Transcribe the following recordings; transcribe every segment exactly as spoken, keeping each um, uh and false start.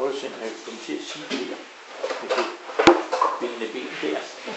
prøve at se, om jeg kan komme til at sige det her. Med det bindende ben der.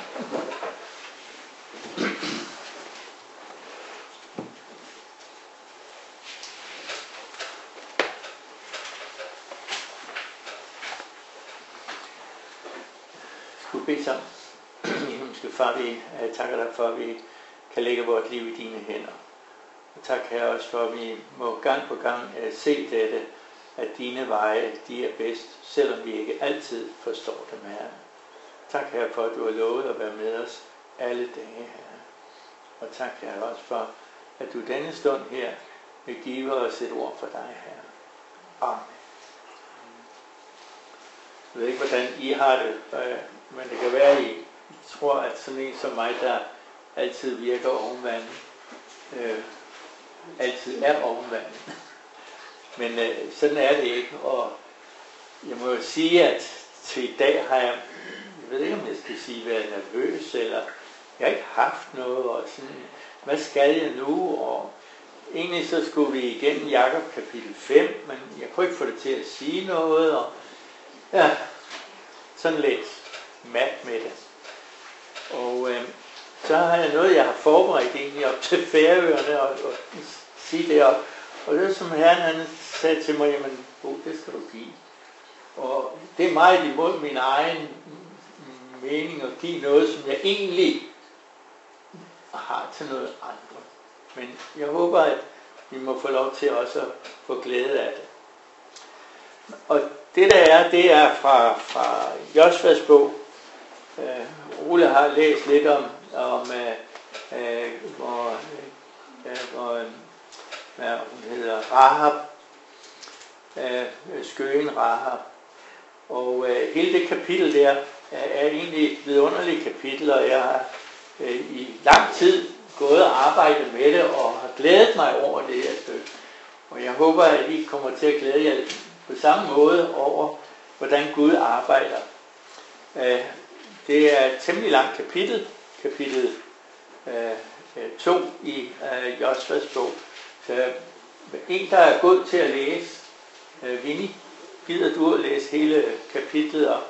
Skulle bede sammen. Himmelske Far, vi takker dig for, at vi kan lægge vores liv i dine hænder. Og tak her også for, at vi må gang på gang se dette, at dine veje, de er bedst, selvom vi ikke altid forstår dem, Herre. Tak her for, at du har lovet at være med os alle dage, Herre. Og tak her også for, at du denne stund her vil give os et ord for dig, Herre. Amen. Jeg ved ikke, hvordan I har det, men det kan være, at I tror, at sådan en som mig, der altid virker ovenvandet, øh, altid er ovenvandet. Men øh, sådan er det ikke, og jeg må jo sige, at til i dag har jeg, jeg ved ikke, om jeg skal sige, været nervøs, eller jeg har ikke haft noget, og sådan, hvad skal jeg nu? Og egentlig så skulle vi igennem Jakob kapitel fem, men jeg kunne ikke få det til at sige noget, og ja, sådan lidt mat med det. Og øh, så har jeg noget, jeg har forberedt egentlig op til Færøerne, og, og sige det op. Og det som Herren han sagde til mig, jamen, oh, det skal du give. Og det er meget imod min egen mening at give noget, som jeg egentlig har til noget andet. Men jeg håber, at vi må få lov til også at få glæde af det. Og det der er, det er fra, fra Josvas bog. Uh, Ole har læst lidt om, om uh, uh, hvor, uh, hvor uh, hvad hun hedder, Rahab, uh, skøen Rahab. Og uh, hele det kapitel der er egentlig et vidunderligt kapitel, og jeg har uh, i lang tid gået og arbejdet med det, og har glædet mig over det her stykke. Og jeg håber, at I kommer til at glæde jer på samme måde over, hvordan Gud arbejder. Uh, det er et temmelig langt kapitel, kapitel to uh, i uh, Josvas bog. Så en, der er god til at læse, uh, Vinnie, gider du at læse hele kapitlet op?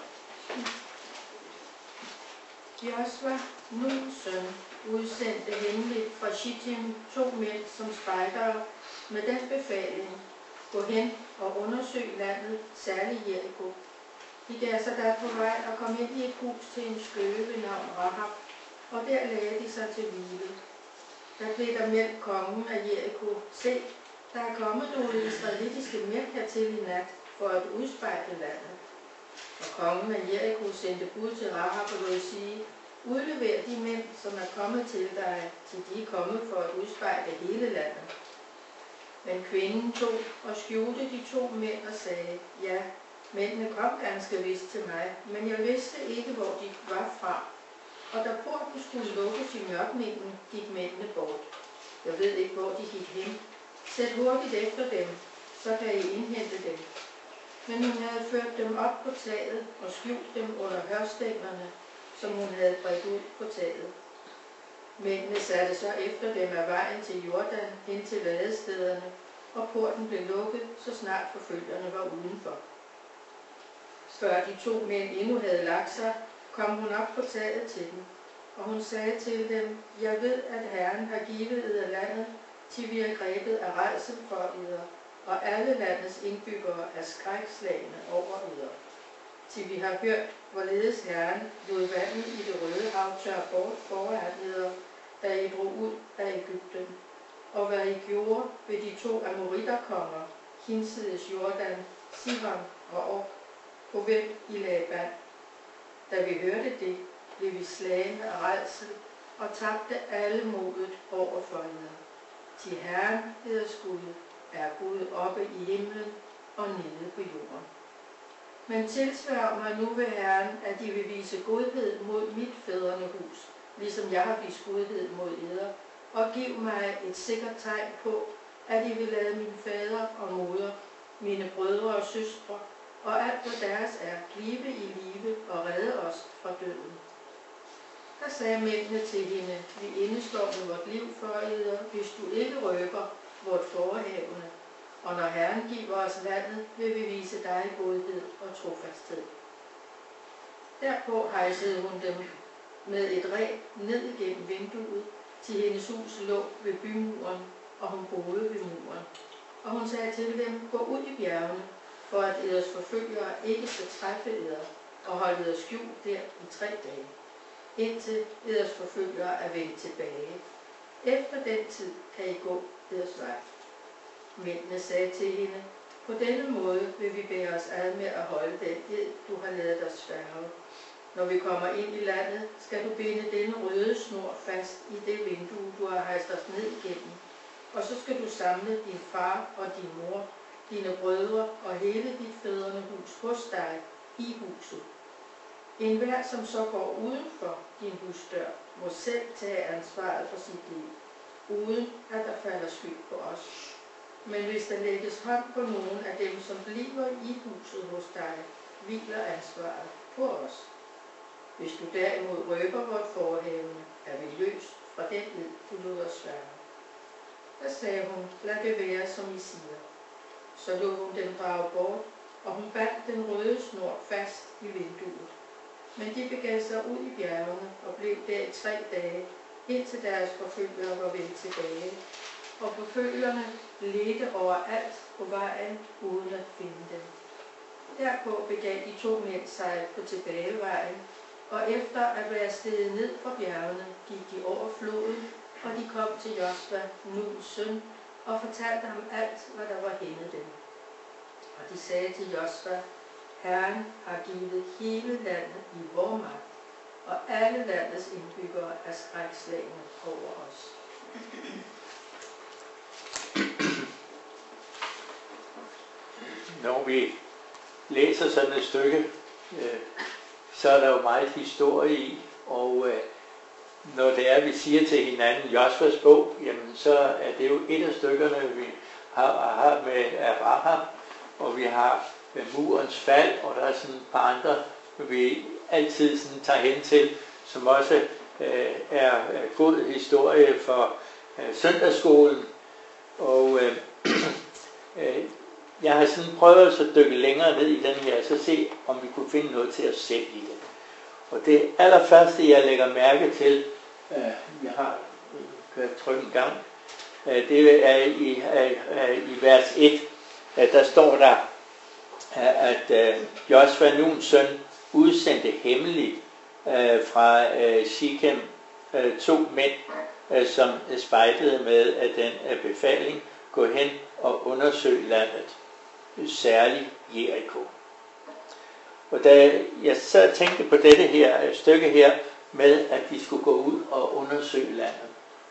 Josva, Nuns søn, udsendte hemmeligt fra Shittim to mænd som spejdere med den befaling: gå hen og undersøg landet, særligt Jericho. De gav sig der på vej og kom ind i et hus til en skøge ved navn Rahab, og der lagde de sig til hvile. Der blev der meldt kongen af Jericho: se, der er kommet nogle israelitiske mænd hertil i nat for at udspejle landet. Og kongen af Jericho sendte bud til Rahab og lod sige: udlever de mænd, som er kommet til dig, til de er kommet for at udspejle hele landet. Men kvinden tog og skjulte de to mænd og sagde: ja, mændene kom ganske vist til mig, men jeg vidste ikke, hvor de var fra. Og da porten skulle lukkes i mørkningen, gik mændene bort. Jeg ved ikke, hvor de gik hen. Sæt hurtigt efter dem, så kan I indhente dem. Men hun havde ført dem op på taget og skjult dem under hørstængerne, som hun havde bredt ud på taget. Mændene satte så efter dem af vejen til Jordan hen til vadestederne, og porten blev lukket, så snart forfølgerne var udenfor. Før de to mænd endnu havde lagt sig, kom hun op på taget til dem, og hun sagde til dem: jeg ved, at Herren har givet eder landet, til vi er grebet af rædsel for eder, og alle landets indbyggere er skrækslagne over eder. Til vi har hørt, hvorledes Herren lod vandet i det røde hav tørre bort foran eder, da I drog ud af Egypten, og hvad I gjorde ved de to amoriterkonger, hinsides Jordan, Sihon og Og, på hvem I lagde band. Da vi hørte det, blev vi slagne af rædsel og tabte alle modet over for eder. Til Herren, eders Gud, er Gud oppe i himlen og nede på jorden. Men tilsværg mig nu ved Herren, at I vil vise godhed mod mit fædrene hus, ligesom jeg har vist godhed mod eder, og giv mig et sikkert tegn på, at I vil lade min fader og moder, mine brødre og søstre, og alt hvad deres er, blive i live og redde os fra døden. Der sagde mændene til hende: vi indestår med vort liv for eder, hvis du ikke røber vort forehavende. og når Herren giver os landet, vil vi vise dig godhed og trofasthed. Derpå hejsede hun dem med et reb ned igennem vinduet, til hendes hus lå ved bymuren, og hun boede ved muren. Og hun sagde til dem, gå ud i bjergene, for at eders forfølgere ikke skal træffe eder, og holde eder skjult der i tre dage, indtil eders forfølgere er vendt tilbage. Efter den tid kan I gå eders vej. Mændene sagde til hende, på denne måde vil vi bære os ad med at holde den ed, du har ladet os sværge. Når vi kommer ind i landet, skal du binde denne røde snor fast i det vindue, du har hejst os ned igennem. Og så skal du samle din far og din mor, dine brødre og hele dit fædrene hus hos dig i huset. En hver, som så går uden for din husdør, må selv tage ansvaret for sit liv, uden at der falder skyld på os. Men hvis der lægges hånd på nogen af dem, som bliver i huset hos dig, hviler ansvaret på os. Hvis du derimod røber vort forehavende, er vi løst fra den ed, du lod os sværge. Der sagde hun, lad det være, som I siger. Så lod hun dem drage bort, og hun bandt den røde snor fast i vinduet. Men de begav sig ud i bjergene og blev der i tre dage, indtil deres forfølgere var vendt tilbage. Og forfølgerne ledte overalt på vejen, uden at finde dem. Derpå begav de to mænd sig på tilbagevejen, og efter at være steget ned fra bjergene, gik de over floden, og de kom til Josva, Nuns søn, og fortalte ham alt, hvad der var henne dem. Og de sagde til Josva, Herren har givet hele landet i vor magt, og alle landets indbyggere er skrækslagne over os. Når vi læser sådan et stykke, øh, så er der jo meget historie i, og øh, når det er, vi siger til hinanden Josvas bog, jamen så er det jo et af stykkerne, vi har, har med Abraham, og vi har med murens fald, og der er sådan et par andre, vi altid sådan tager hen til, som også øh, er god historie for øh, søndagsskolen. Og øh, øh, jeg har sådan prøvet at dykke længere ned i den her, så se, om vi kunne finde noget til os selv i det. Og det allerførste, jeg lægger mærke til, øh, vi har kørt trykke en gang, øh, det er i, øh, i vers et, øh, der står der, øh, at øh, Josva, Nuns søn, udsendte hemmeligt øh, fra øh, Shikem øh, to mænd, øh, som spejdede med af den øh, befaling, gå hen og undersøge landet, særligt Jericho. Og da jeg så tænkte på dette her stykke her, med at de skulle gå ud og undersøge landet,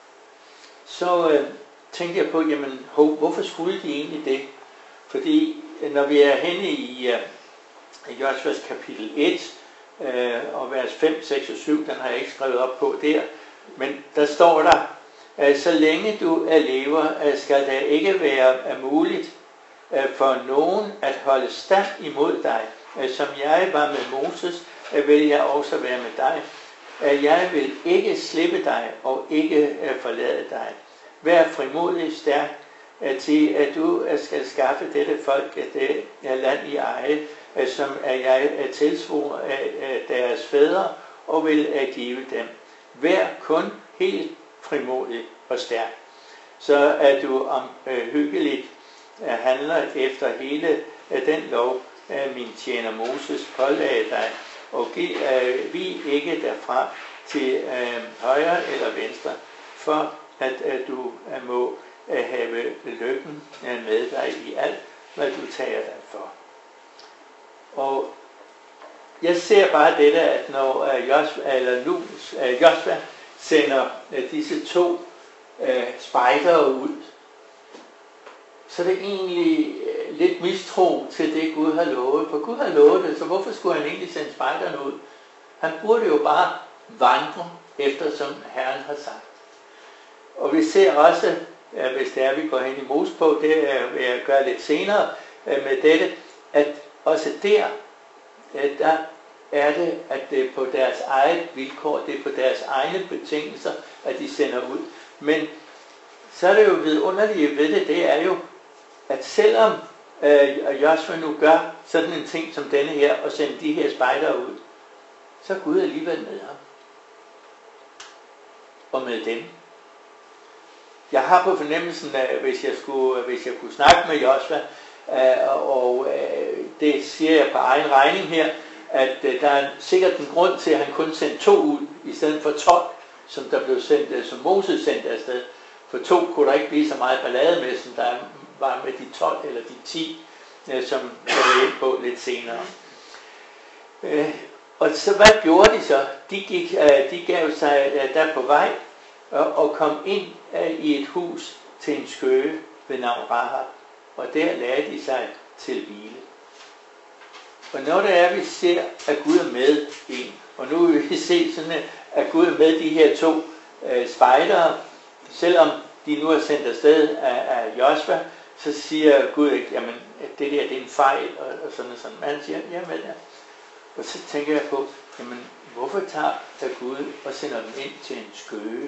så øh, tænkte jeg på, jamen, hvorfor skulle de egentlig det? Fordi når vi er henne i øh, Josvas kapitel et, øh, og vers fem, seks og syv, den har jeg ikke skrevet op på der, men der står der, at så længe du er lever, skal det ikke være muligt for nogen at holde stand imod dig. Som jeg var med Moses, vil jeg også være med dig. Jeg vil ikke slippe dig og ikke forlade dig. Vær frimodig stærk til, at du skal skaffe dette folk det land i eje, som jeg tilsvor af deres fædre og vil give dem. Vær kun helt frimodig og stærk, så at du omhyggeligt handler efter hele den lov, min tjener Moses pålagde dig, og giv øh, vi ikke derfra til øh, højre eller venstre, for at øh, du øh, må øh, have lykken øh, med dig i alt, hvad du tager dig for. Og jeg ser bare dette, at når øh, Josva, eller Nuns, øh, Josva sender øh, disse to øh, spejdere ud, så er det egentlig lidt mistro til det, Gud har lovet. For Gud har lovet det, så hvorfor skulle han egentlig sende spejderne ud? Han burde jo bare vandre efter, som Herren har sagt. Og vi ser også, hvis det er, vi går hen i Mosebog, det vil jeg gøre lidt senere med dette, at også der, der er det, at det er på deres eget vilkår, det er på deres egne betingelser, at de sender ud. Men så er det jo vidunderlige ved det, det er jo, at selvom øh, Josua nu gør sådan en ting som denne her, og sender de her spejdere ud, så er Gud alligevel med ham. Og med dem. Jeg har på fornemmelsen, at hvis jeg, skulle, hvis jeg kunne snakke med Josua, øh, og øh, det siger jeg på egen regning her, at øh, der er sikkert en grund til, at han kun sendte to ud, i stedet for tolv, som der blev sendt, øh, som Moses sendte afsted. For to kunne der ikke blive så meget ballade med, som der var med de tolv eller de ti, øh, som jeg var ind på lidt senere. Øh, og så hvad gjorde de så? De, gik, øh, de gav sig øh, der på vej og, og kom ind øh, i et hus til en skøge ved navn Rahab. Og der lagde de sig til hvile. Og når det er, vi ser, at Gud er med en, og nu vil vi se sådan, at Gud er med de her to øh, spejdere, selvom de nu er sendt afsted af, af Josua, så siger Gud ikke, jamen det der det er en fejl, og, og sådan og sådan. Men han siger, jamen ja. Og så tænker jeg på, jamen hvorfor tager der Gud og sender dem ind til en skøge?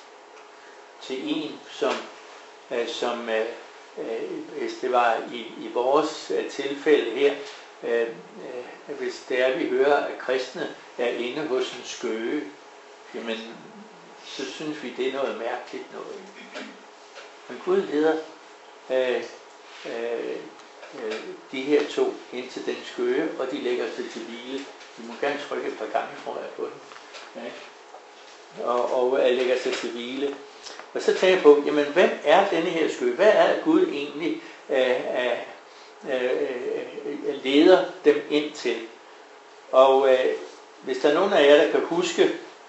Til en, som, øh, som øh, øh, hvis det var i, i vores øh, tilfælde her, øh, øh, hvis det er, vi hører, at kristne er inde hos en skøge, jamen så synes vi, det er noget mærkeligt noget. Men Gud leder øh, øh, øh, de her to ind til den skøge, og de lægger sig til hvile. Vi må gerne trykke et par gange, tror jeg, på den. Ja. Og, og øh, lægger sig til hvile. Og så tænker jeg på, jamen hvem er denne her skøge? Hvad er det, Gud egentlig øh, øh, øh, leder dem ind til? Og øh, hvis der er nogen af jer, der kan huske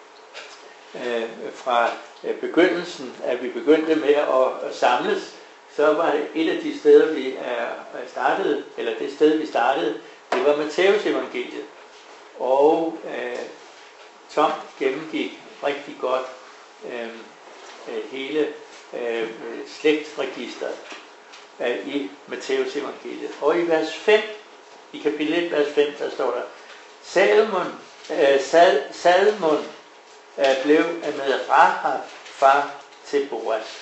øh, fra øh, begyndelsen, at vi begyndte med at, at samles, så var det et af de steder, vi er startede, eller det sted, vi startede, det var Matthæus evangeliet. Og øh, Tom gennemgik rigtig godt øh, hele øh, slægtsregisteret øh, i Matthæus evangeliet. Og i vers fem, i kapitel et, vers fem, der står der, Salmon, øh, Sal, Salmon øh, blev med Rahab far til Boas.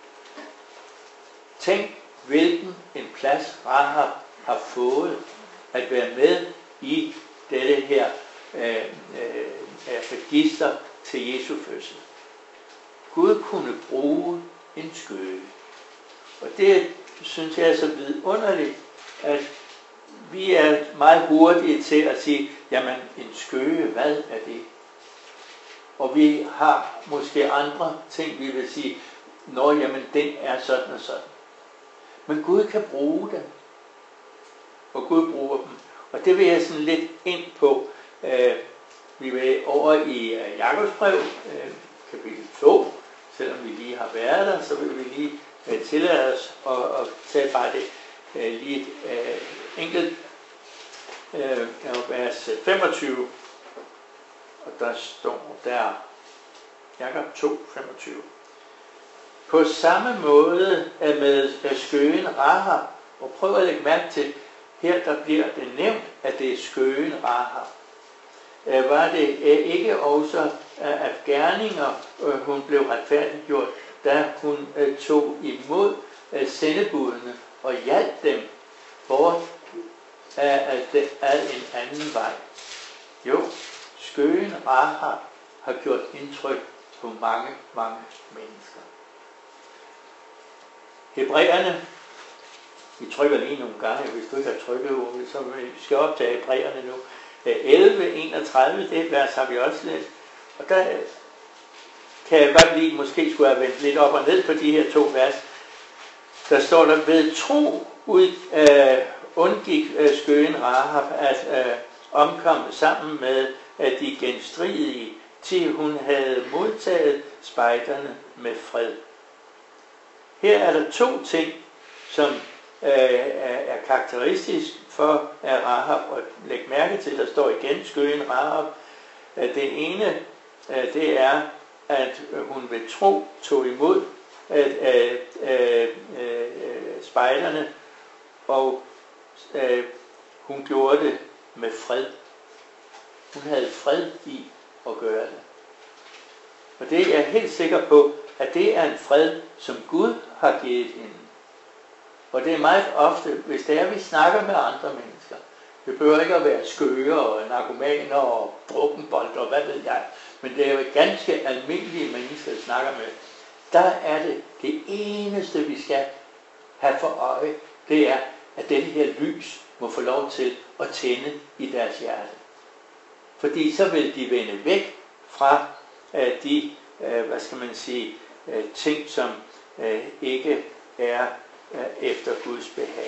Tænk, hvilken en plads Rahab har fået at være med i dette her øh, øh, register til Jesu fødsel. Gud kunne bruge en skøge. Og det synes jeg er så vidunderligt, at vi er meget hurtige til at sige, jamen en skøge, hvad er det? Og vi har måske andre ting, vi vil sige, nå jamen den er sådan og sådan. Men Gud kan bruge dem. Og Gud bruger dem. Og det vil jeg sådan lidt ind på. Øh, vi vil over i uh, Jakobs brev, øh, kapitel to. Selvom vi lige har været der, så vil vi lige uh, tillade os at, at tage bare det uh, lige et uh, enkelt uh, vers femogtyve. Og der står der, Jakob to, femogtyve. På samme måde er med skøgen Rahab, og prøv at lægge mærke til, her der bliver det nævnt, at det er skøgen Rahab. Var det ikke også af gerninger, hun blev retfærdiggjort, da hun tog imod sendebudene og hjalp dem bort af en anden vej? Jo, skøgen Rahab har gjort indtryk på mange, mange mennesker. Hebræerne, vi trykker lige nogle gange, hvis du ikke har trykket, så vi skal optage Hebræerne nu. elleve enogtredive, det vers har vi også læst. Og der kan jeg godt lige, måske skulle have vendt lidt op og ned på de her to vers. Der står der, ved tro ud, øh, undgik øh, skøgen Rahab at øh, omkomme sammen med øh, de genstridige, til hun havde modtaget spejderne med fred. Her er der to ting, som øh, er karakteristisk for Rahab, og læg mærke til, der står igen skøgen Rahab. Det ene, det er, at hun ved tro tog imod at, at, at, at, spejderne, og at, hun gjorde det med fred. Hun havde fred i at gøre det. Og det er jeg helt sikker på, at det er en fred, som Gud har givet hende. Og det er meget ofte, hvis det er, at vi snakker med andre mennesker. Det behøver ikke at være skøre og narkomaner og drukkenbold og hvad ved jeg. Men det er jo ganske almindelige mennesker, der snakker med. Der er det det eneste, vi skal have for øje, det er, at denne her lys må få lov til at tænde i deres hjerte. Fordi så vil de vende væk fra uh, de, uh, hvad skal man sige, uh, ting, som uh, ikke er uh, efter Guds behag.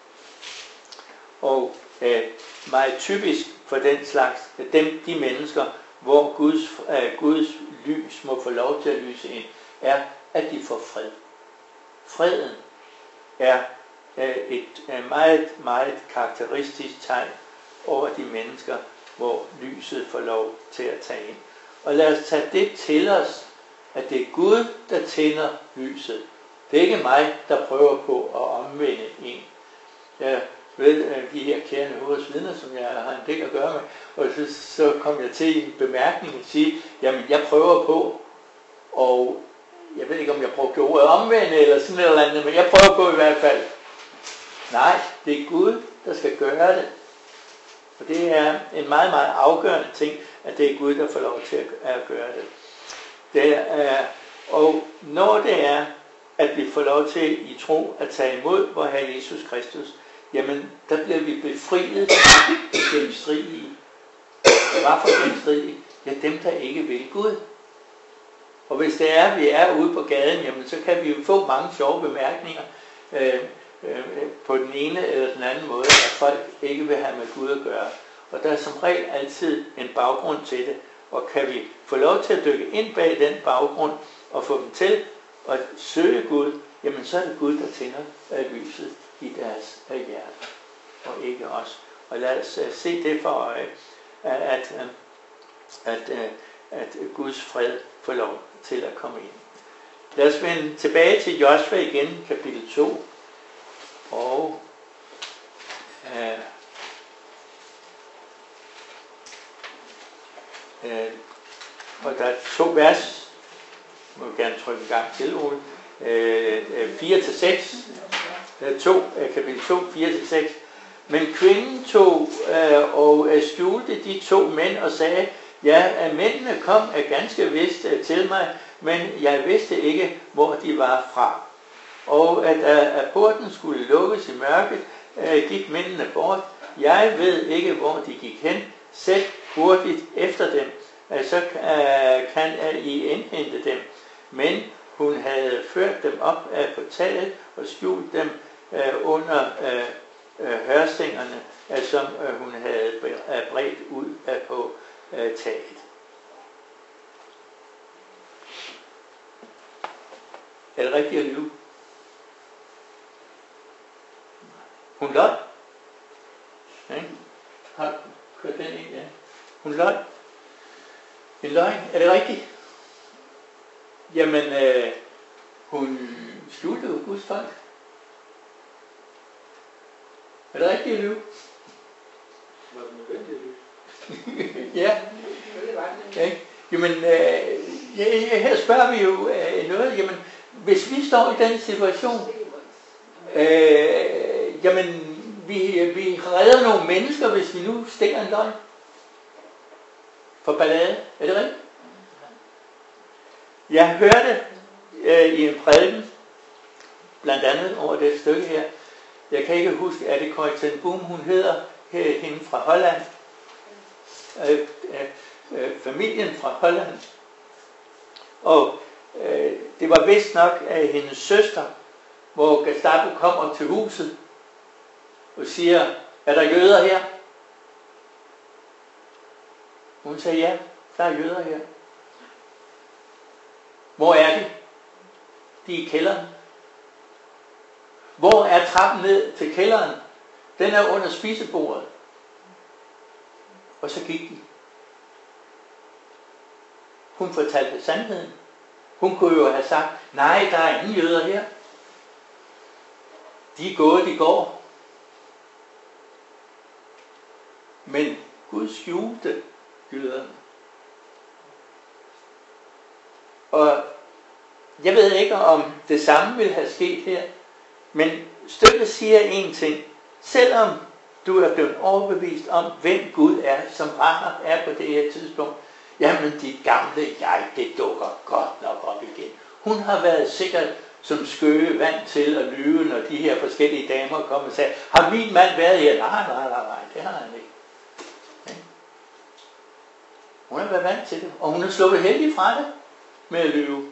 Og uh, meget typisk for den slags, dem, de mennesker, hvor Guds, uh, Guds lys må få lov til at lyse ind, er, at de får fred. Freden er uh, et uh, meget, meget karakteristisk tegn over de mennesker, hvor lyset får lov til at tage ind. Og lad os tage det til os, at det er Gud, der tænder lyset. Det er ikke mig, der prøver på at omvende en. Jeg ved, at de her kære Jehovas vidner, som jeg har en del at gøre med, og så, så kom jeg til en bemærkning at sige, jamen jeg prøver på, og jeg ved ikke, om jeg brugte ordet omvende eller sådan noget eller andet, men jeg prøver på i hvert fald. Nej, det er Gud, der skal gøre det. Og det er en meget, meget afgørende ting, at det er Gud, der får lov til at gøre det. det er, og når det er, at vi får lov til i tro at tage imod vor Herre Jesus Kristus, jamen der bliver vi befriet fra genstridige. Hvad for genstridige? Ja, dem, der ikke vil Gud. Og hvis det er, at vi er ude på gaden, jamen så kan vi jo få mange sjove bemærkninger øh, øh, på den ene eller den anden måde, at folk ikke vil have med Gud at gøre. Og der er som regel altid en baggrund til det. Og kan vi få lov til at dykke ind bag den baggrund og få dem til at søge Gud, jamen så er det Gud, der tænder lyset i deres hjerte, og ikke os. Og lad os uh, se det for øje, at, at, at, at Guds fred får lov til at komme ind. Lad os vende tilbage til Josva igen, kapitel to. Og uh, uh, og der er to vers, jeg må gerne trykke en gang til, Ole. Uh, fire til seks. To, kapitel to, fire til seks. Men kvinden tog øh, og øh, skjulte de to mænd og sagde, ja, at mændene kom af ganske vist øh, til mig, men jeg vidste ikke, hvor de var fra. Og at, øh, at porten skulle lukkes i mørket, øh, gik mændene bort. Jeg ved ikke, hvor de gik hen. Sæt hurtigt efter dem, øh, så øh, kan øh, I indhente dem. Men hun havde ført dem op øh, på taget og skjult dem øh, under øh, øh, hørstængerne, øh, som øh, hun havde bredt ud øh, på øh, taget. Er det rigtigt at lyve? Hun løg. Ja, har kørt den ind, ja. Hun løg. En løgn. Er det rigtigt? Jamen, øh, hun skjulte jo Guds folk. Er det rigtigt at lyve? Var det nødvendigt at lyve? Ja. Ja. Jamen, øh, ja, her spørger vi jo øh, noget. Jamen, hvis vi står i den situation, øh, jamen, vi, vi redder nogle mennesker, hvis vi nu stikker en løgn for ballade. Er det rigtigt? Jeg hørte øh, i en prædiken, blandt andet over det stykke her, jeg kan ikke huske, er det Corrie ten Boom, hun hedder, her, hende fra Holland, øh, øh, øh, familien fra Holland, og øh, det var vist nok af hendes søster, hvor Gestapo kommer til huset og siger, er der jøder her? Hun sagde, ja, der er jøder her. Hvor er de? De er i kælderen. Hvor er trappen ned til kælderen? Den er under spisebordet. Og så gik de. Hun fortalte sandheden. Hun kunne jo have sagt, nej, der er ingen jøder her. De er gået, de går. Men Gud skjulte jøderne. Og jeg ved ikke, om det samme ville have sket her, men stykket siger en ting. Selvom du er blevet overbevist om, hvem Gud er, som Rahab er på det her tidspunkt, jamen dit gamle jeg, det dukker godt nok op igen. Hun har været sikkert som skøge vant til at lyve, når de her forskellige damer kom og sagde, har min mand været her? Nej, nej, nej, nej, det har han ikke. Okay. Hun har været vant til det, og hun er sluppet heldig fra det med at lyve.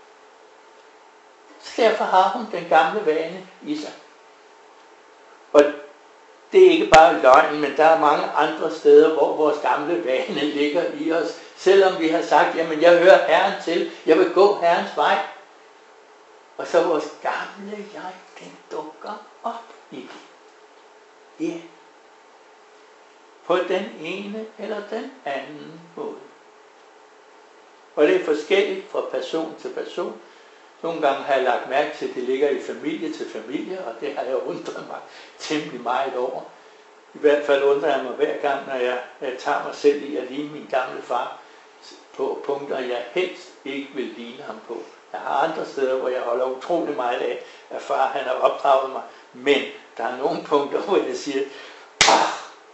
Så derfor har hun den gamle vane i sig. Og det er ikke bare løgn, men der er mange andre steder, hvor vores gamle vane ligger i os. Selvom vi har sagt, jamen jeg hører Herren til, jeg vil gå Herrens vej. Og så vores gamle jeg, den dukker op i det. Ja. Yeah. På den ene eller den anden måde. Og det er forskelligt fra person til person. Nogle gange har jeg lagt mærke til, at det ligger i familie til familie, og det har jeg undret mig temmelig meget over. I hvert fald undrer jeg mig hver gang, når jeg, jeg tager mig selv i at ligne min gamle far på punkter, jeg helst ikke vil ligne ham på. Jeg har andre steder, hvor jeg holder utrolig meget af, at far han har opdraget mig, men der er nogle punkter, hvor jeg siger, ah.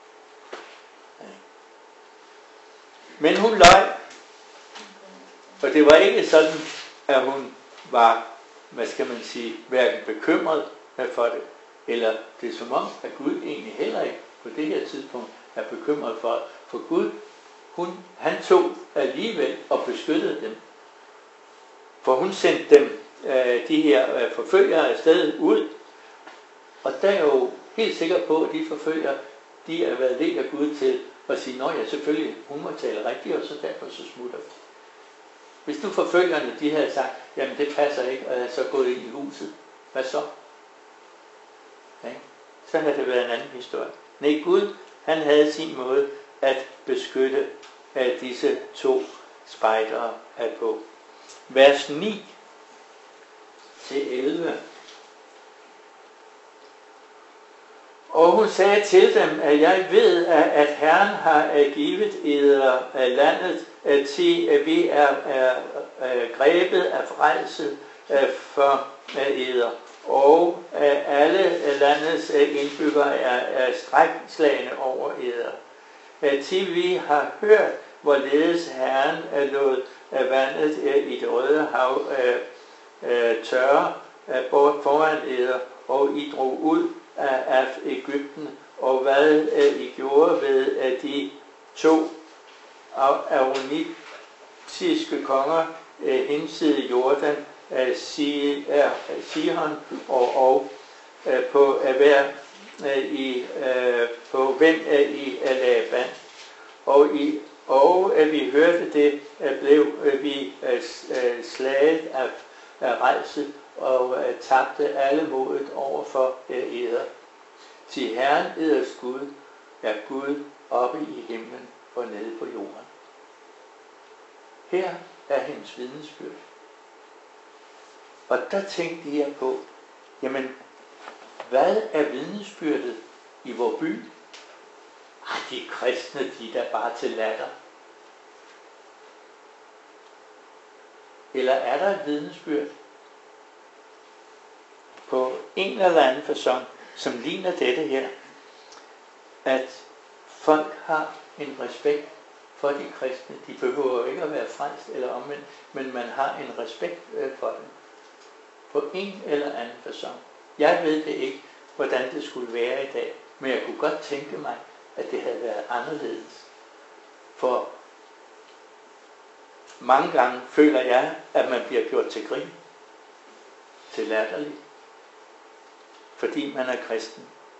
Men hun løj, og det var ikke sådan, at hun var, hvad skal man sige, hverken bekymret for det, eller det er som om, at Gud egentlig heller ikke på det her tidspunkt er bekymret for, for Gud, hun, han tog alligevel og beskyttede dem. For hun sendte dem, øh, de her øh, forfølgere afsted ud, og der er jo helt sikker på, at de forfølgere, de har været ledt af Gud til at sige, nå ja, selvfølgelig, hun må tale rigtigt, og så derfor så smutter vi. Hvis du forfølgerne, de havde sagt, jamen det passer ikke, og jeg så gået ind i huset, hvad så? Okay. Så havde det været en anden historie. Nej, Gud, han havde sin måde at beskytte af disse to spejdere på. Vers ni til elleve. Og hun sagde til dem, at jeg ved, at Herren har givet eder af landet til, at vi er, er, er grebet af frelse for eder. Og at alle landets indbyggere er, er skrækslagne over eder. Til vi har hørt, hvorledes Herren lod vandet i det røde hav tørre bort foran eder, og I drog ud af Egypten, og hvad I gjorde ved at de to aronitiske konger hinsides Jordan, Sihon og Og, på hver i på hvem I lagde band. Og i og at vi hørte det, blev vi slaget af, af rejse og tabte alle modet over for eder. Til Herren eders Gud er Gud oppe i himlen og nede på jorden. Her er hendes vidnesbyrd. Og der tænkte jeg på, jamen, hvad er vidnesbyrdet i vores by? Ej, de kristne, de er der bare til latter. Eller er der et vidnesbyrd på en eller anden facon, som ligner dette her, at folk har en respekt for de kristne. De behøver jo ikke at være frelst eller omvendt, men man har en respekt for dem. På en eller anden facon. Jeg ved det ikke, hvordan det skulle være i dag, men jeg kunne godt tænke mig, at det havde været anderledes. For mange gange føler jeg, at man bliver gjort til grin, til latterlig, fordi man er kristen.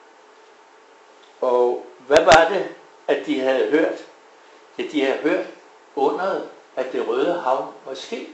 Og hvad var det, at de havde hørt? Ja, de havde hørt underet, at det Røde Hav var sket.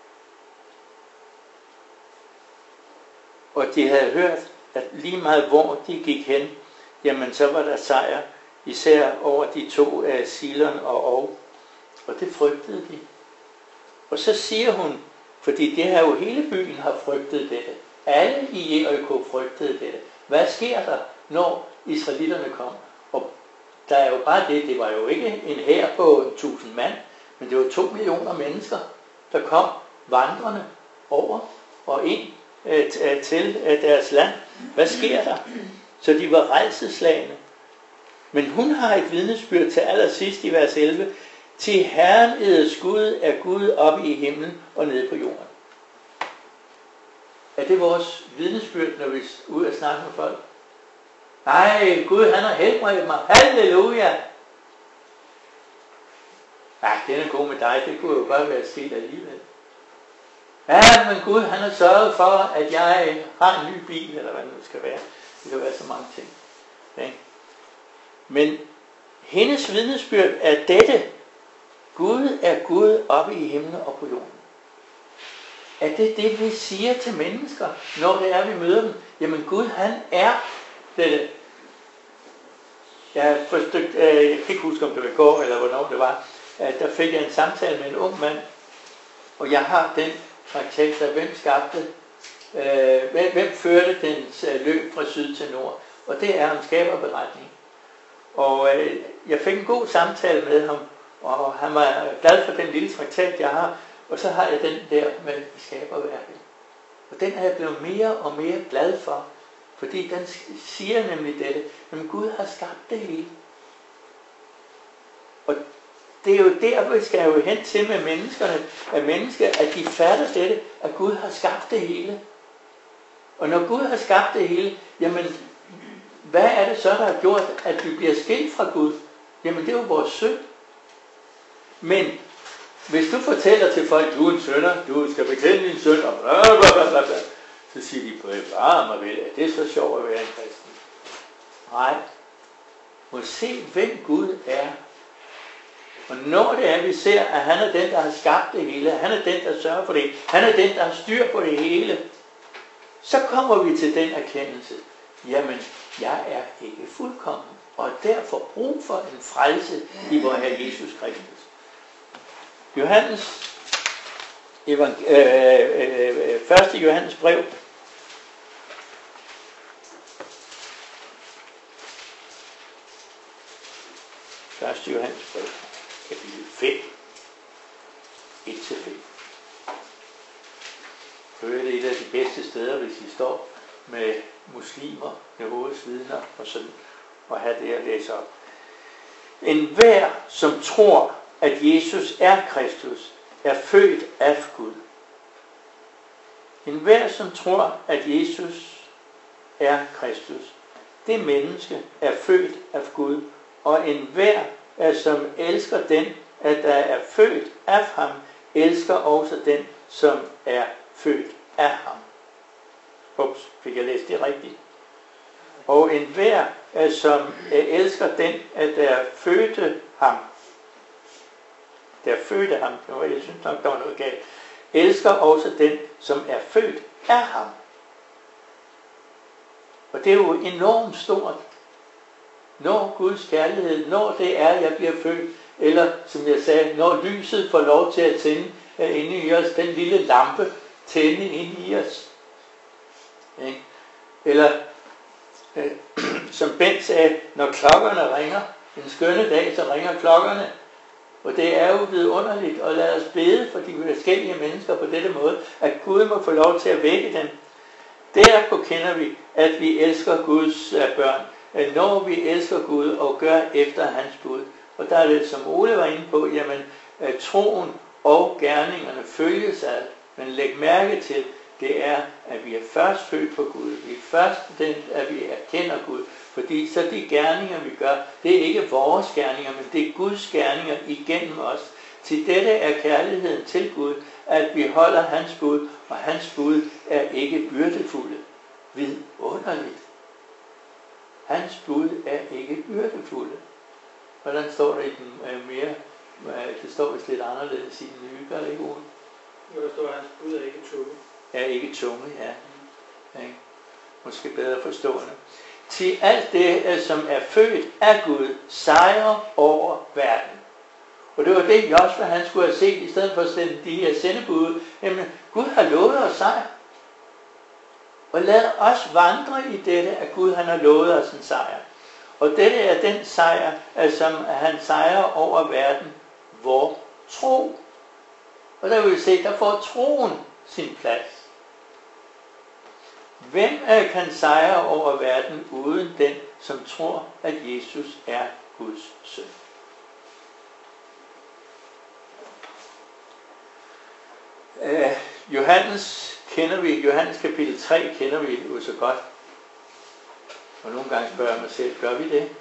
Og de havde hørt, at lige meget hvor de gik hen, jamen så var der sejr, især over de to af Silon og Og. Og det frygtede de. Og så siger hun, fordi det her jo hele byen har frygtet dette. Alle i Jericho frygtede dette. Hvad sker der, når israelitterne kom? Og der er jo bare det, det var jo ikke en hær på tusind mand, men det var to millioner mennesker, der kom vandrende over og ind øh, til øh, deres land. Hvad sker der? Så de var rædselsslagne. Men hun har et vidnesbyrd til allersidst i vers elleve. Til Herren eders Gud er Gud oppe i himlen og nede på jorden. Er det vores vidnesbyrd, når vi er ude og snakke med folk? Nej, Gud han har helbredt mig. Halleluja! Ja, den er god med dig. Det kunne jo bare være sket alligevel. Ja, men Gud han har sørget for, at jeg har en ny bil, eller hvad det nu skal være. Det kan være så mange ting. Okay? Men hendes vidnesbyrd er dette. Gud er Gud oppe i himlen og på jorden. Er det det, vi siger til mennesker, når det er, vi møder dem? Jamen Gud, han er dette. Jeg, for et stykke, jeg kan ikke huske, om det var i går, eller hvornår det var. Der fik jeg en samtale med en ung mand, og jeg har den traktat, der hvem skabte, øh, hvem, hvem førte dens løb fra syd til nord. Og det er en skaberberetning. Og øh, jeg fik en god samtale med ham, og han var glad for den lille traktat, jeg har. Og så har jeg den der med skaberværket. Og den er jeg blevet mere og mere glad for. Fordi den siger nemlig dette. Men Gud har skabt det hele. Og det er jo der, vi skal jo hen til med menneskerne. At mennesker, at de fatter dette, at Gud har skabt det hele. Og når Gud har skabt det hele, jamen, hvad er det så, der har gjort, at vi bliver skilt fra Gud? Jamen, det er jo vores synd. Men hvis du fortæller til folk, du er en synder, du skal bekende din synd, og bla bla bla bla, så siger de, bevare mig vel, at det er så sjovt at være en kristen. Nej. Må se, hvem Gud er. Og når det er, vi ser, at han er den, der har skabt det hele, han er den, der sørger for det, han er den, der har styr på det hele, så kommer vi til den erkendelse. Jamen, jeg er ikke fuldkommen, og derfor brug for en frelse i vor Herre Jesus Kristus. Johannes, evang- øh, øh, første Johannes brev, første Johannes brev, kapitel fem, et til fem. For det er et af de bedste steder, hvis I står med muslimer, Jehovas vidner og sådan, og have det at læse op. En hver, som tror, at Jesus er Kristus, er født af Gud. En hver, som tror, at Jesus er Kristus, det menneske er født af Gud, og en hver, som elsker den, at der er født af ham, elsker også den, som er født af ham. Ups, fik jeg læst det rigtigt? Og en hver, som elsker den, at der er fødte ham, der fødte ham, jeg synes nok, der var noget galt, elsker også den, som er født af ham. Og det er jo enormt stort. Når Guds kærlighed, når det er, jeg bliver født, eller som jeg sagde, når lyset får lov til at tænde inde i os, den lille lampe tænde inde i os. Ikke? Eller øh, som Bent sagde, når klokkerne ringer, en skønne dag, så ringer klokkerne. Og det er jo vidunderligt, og lad os bede for de forskellige mennesker på dette måde, at Gud må få lov til at vække dem. Derpå kender vi, at vi elsker Guds børn, når vi elsker Gud og gør efter hans bud. Og der er det, som Ole var inde på, jamen, troen og gerningerne følges ad. Men læg mærke til, det er, at vi er først født på Gud. Vi er først den, at vi erkender Gud. Fordi så de gerninger, vi gør, det er ikke vores gerninger, men det er Guds gerninger igennem os. Til dette er kærligheden til Gud, at vi holder hans bud, og hans bud er ikke byrdefulde. Vidunderligt. Hans bud er ikke byrdefulde. Hvordan står det i den øh, mere? Det står vist lidt anderledes i den nye, gør det ikke, Ole? Jo, der står, at hans bud er ikke tunge. Er ikke tunge, ja. ja. Måske bedre forstående. Til alt det, som er født af Gud, sejrer over verden. Og det var det, Josua han skulle have set, i stedet for at sende de her sendebud. Jamen, Gud har lovet os sejr. Og lad os vandre i dette, at Gud han har lovet os en sejr. Og dette er den sejr, som han sejrer over verden, vor tro. Og der vil vi se, der får troen sin plads. Hvem kan sejre over verden uden den, som tror, at Jesus er Guds søn? Uh, Johannes kender vi, Johannes kapitel tre kender vi jo så godt. Og nogle gange spørger jeg mig selv, gør vi det?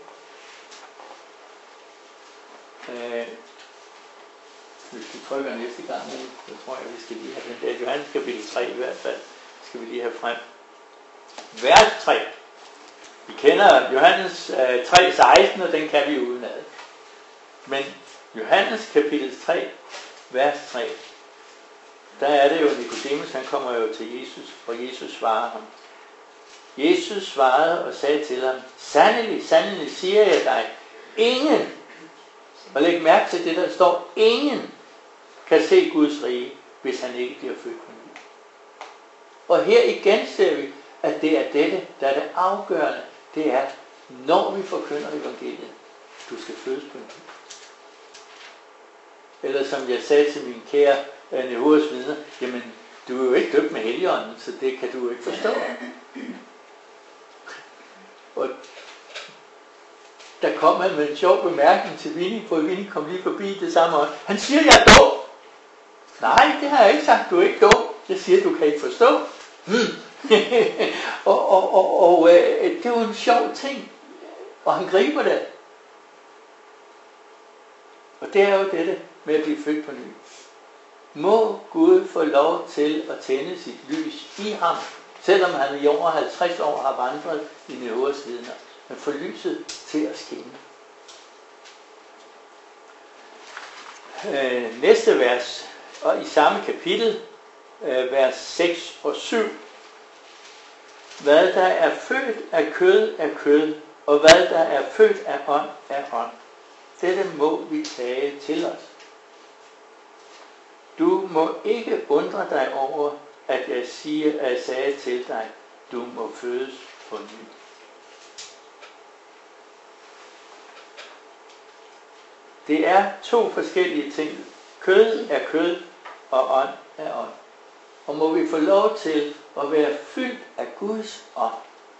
Uh, hvis vi trykker næste gang, så tror jeg, vi skal lige have den der Johannes kapitel tre i hvert fald, skal vi lige have frem. Vers tre. Vi kender Johannes uh, tre seksten, og den kan vi udenad. Men Johannes kapitel tre, vers tre, der er det jo Nikodemus, han kommer jo til Jesus, og Jesus svarer ham. Jesus svarede og sagde til ham, sandelig, sandelig siger jeg dig, ingen, og læg mærke til det, der står, ingen kan se Guds rige, hvis han ikke bliver født på ny. Og her igen ser vi, at det er dette, der er det afgørende, det er, når vi forkynder evangeliet, du skal fødes på ny. Eller som jeg sagde til min kære Jehovas vidner, jamen, du er jo ikke døbt med Helligånden, så det kan du ikke forstå. Og der kom han med en sjov bemærkning til Vinnie, for Vinnie kom lige forbi det samme år. Han siger, jeg er dum. Nej, det har jeg ikke sagt, du er ikke dum. Jeg siger, du kan ikke forstå. Hmm. og og, og, og øh, det er jo en sjov ting, og han griber det. Og det er jo dette med at blive født på ny. Må Gud få lov til at tænde sit lys i ham, selvom han i over halvtreds år har vandret i Jehovas vidner, men få lyset til at skinne. Øh, næste vers, og i samme kapitel, øh, vers seks og syv. Hvad der er født af kød er kød, og hvad der er født af ånd er ånd. Dette må vi tage til os. Du må ikke undre dig over, at jeg siger, at jeg sagde til dig, du må fødes på ny. Det er to forskellige ting. Kød er kød, og ånd er ånd. Og må vi få lov til at være fyldt af Guds ånd,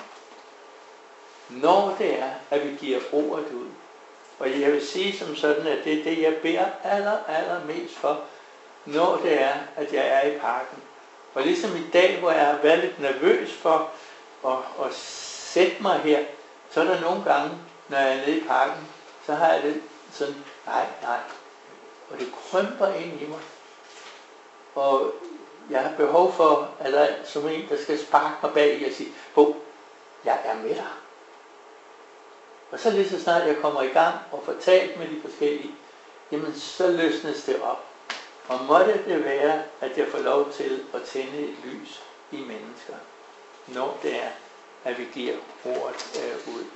når det er, at vi giver ordet ud. Og jeg vil sige som sådan, at det er det, jeg beder aller, aller mest for, når det er, at jeg er i parken. Og ligesom i dag, hvor jeg har været lidt nervøs for at, at sætte mig her, så er der nogle gange, når jeg er nede i parken, så har jeg det sådan, nej, nej. Og det krymper ind i mig. Og jeg har behov for, at der er som en, der skal sparke mig bag i og sige, Bo, jeg er med dig. Og så lige så snart jeg kommer i gang og får talt med de forskellige, jamen så løsnes det op. Og måtte det være, at jeg får lov til at tænde et lys i mennesker, når det er, at vi giver ordet øh, ud.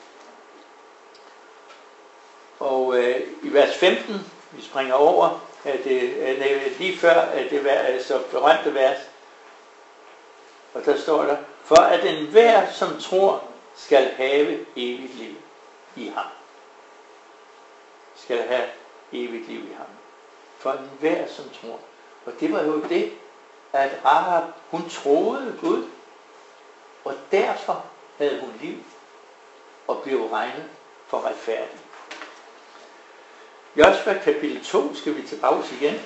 Og øh, i vers femten, vi springer over, at det, øh, lige før at det er så berømte vers, og der står der, for at enhver, som tror, skal have evigt liv i ham. Skal have evigt liv i ham. For enhver, som tror. Og det var jo det, at Rahab, hun troede Gud, og derfor havde hun liv, og blev regnet for retfærdig. Josva kapitel to skal vi tilbage igen,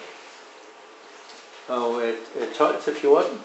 og tolv til fjorten.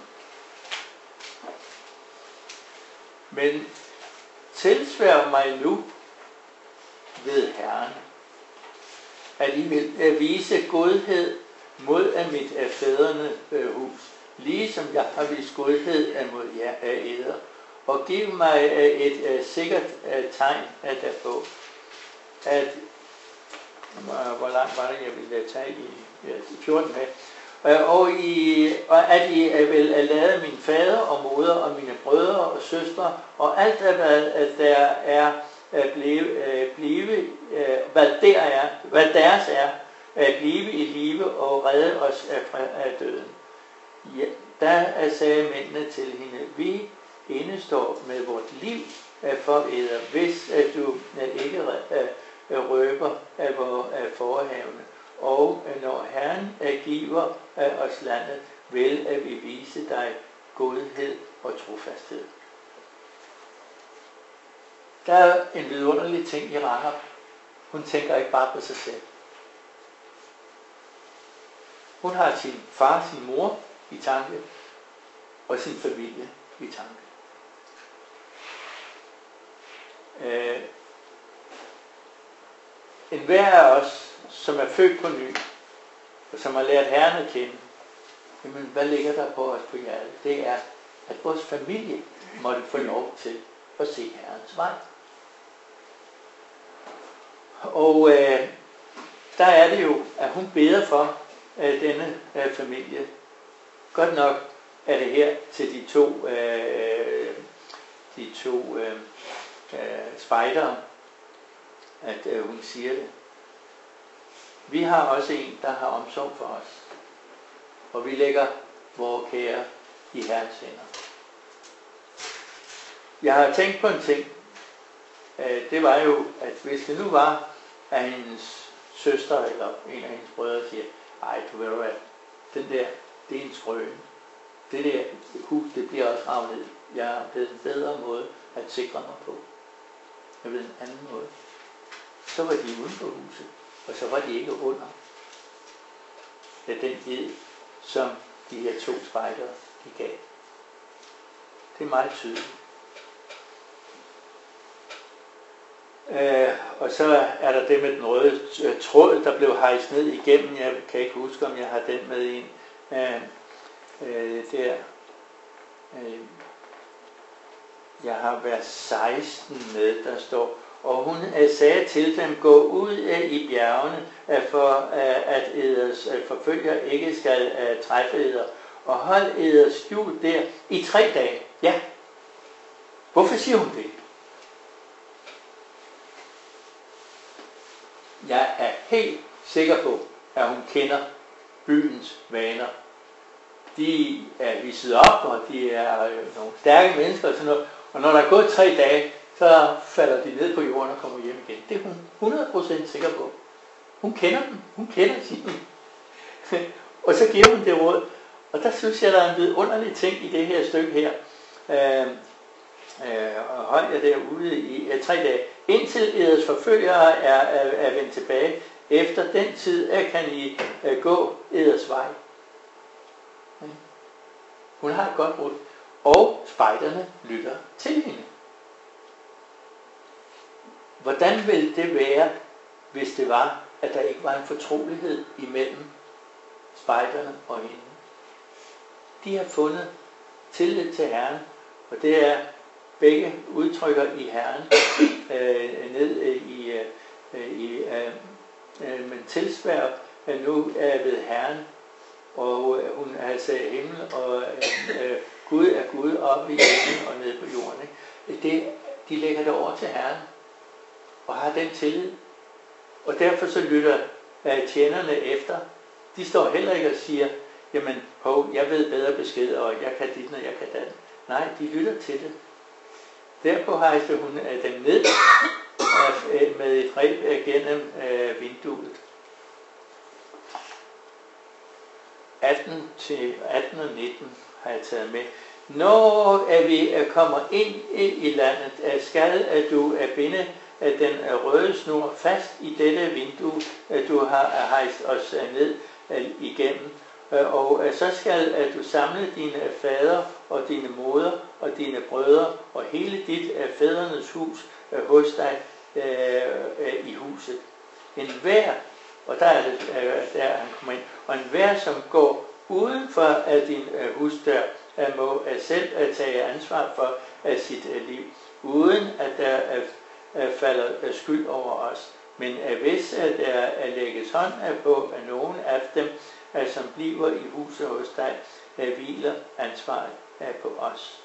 Men tilsvær mig nu ved Herren, at I vil vise godhed mod af mit af fædrene øh, hus, ligesom jeg har vist godhed af mod jer af eder, og giv mig øh, et øh, sikkert øh, tegn at derpå, at øh, hvor langt var det, jeg ville tage i ja, fjorten med, øh, og, I, og at I øh, vil lade min fader og moder og mine brødre og søstre og alt hvad der er at blive, øh, blive øh, hvad der er, hvad deres er, at blive i live og redde os af, af døden. Ja, der sagde mændene til hende, vi indestår med vort liv for eder, hvis at du ikke røber af vores forhavne. Og når Herren giver os landet, vil at vi vise dig godhed og trofasthed. Der er en vidunderlig ting i Rahab. Hun tænker ikke bare på sig selv. Hun har sin far, sin mor i tanke, og sin familie i tanke. Øh, en hver af os, som er født på ny, og som har lært Herren at kende, jamen, hvad ligger der på os på hjertet? Det er, at vores familie måtte få lov til at se Herrens vej. Og øh, der er det jo, at hun beder for øh, denne øh, familie. Godt nok er det her til de to, øh, de to øh, øh, spejdere, at øh, hun siger det. Vi har også en, der har omsorg for os. Og vi lægger vores kære i Herrens hænder. Jeg har tænkt på en ting. Det var jo, at hvis det nu var, at hendes søster eller en af hendes brødre siger, ej, du ved hvad, den der, det er en skrøne. Det der hus, det bliver også ravet ned. Jeg har blevet en bedre måde at sikre mig på. Jeg ved en anden måde. Så var de uden for huset, og så var de ikke under af den ed, som de her to spejdere, de gav. Det er meget tydeligt. Øh, og så er der det med den røde tråd, der blev hejst ned igennem. Jeg kan ikke huske, om jeg har den med ind. Øh, øh, der. Øh, jeg har vers seksten med, der står, og hun sagde til dem, gå ud i bjergene, for at eders forfølger ikke skal træffe eder, og hold eders skjul der i tre dage. Ja. Hvorfor siger hun det? Jeg er helt sikker på, at hun kender byens vaner. De er hisset op, og de er nogle stærke mennesker og sådan noget. Og når der er gået tre dage, så falder de ned på jorden og kommer hjem igen. Det er hun hundrede procent sikker på. Hun kender dem. Hun kender dem. Og så giver hun det råd. Og der synes jeg, der er en vidunderlig ting i det her stykke her. Øh, øh, hold jer derude i øh, tre dage. Indtil eders forfølgere er, er, er vendt tilbage. Efter den tid er, kan I øh, gå eders vej. Øh. Hun har et godt råd. Og spejderne lytter til hende. Hvordan ville det være, hvis det var, at der ikke var en fortrolighed imellem spejderne og hende? De har fundet tillid til Herren, og det er begge udtrykker i Herren, øh, ned øh, i, øh, i øh, øh, men tilsvær øh, nu er ved Herren, og øh, hun er altså himmel, og øh, Gud er Gud oppe i himlen og nede på jorden. Ikke? Det, de lægger det over til Herren, og har den tillid. Og derfor så lytter uh, tjenerne efter. De står heller ikke og siger, jamen, hov, jeg ved bedre besked, og jeg kan dit, og jeg kan dat. Nej, de lytter til det. Derpå hejste hun uh, dem ned uh, med et reb uh, gennem uh, vinduet. atten til atten og nitten har jeg taget med. Når uh, vi uh, kommer ind i landet, uh, skal uh, du uh, binde den røde snor fast i dette vindue, du har hejst os ned igennem. Og så skal du samle dine fader og dine moder og dine brødre og hele dit fædrenes hus hos dig i huset. En hver, og der er det, der han kommer ind, og en hver, som går uden for din husdør, må selv tage ansvar for sit liv, uden at der falder skyld over os. Men hvis der lægges hånd på nogen af dem, som bliver i huset hos dig, hviler ansvaret på os.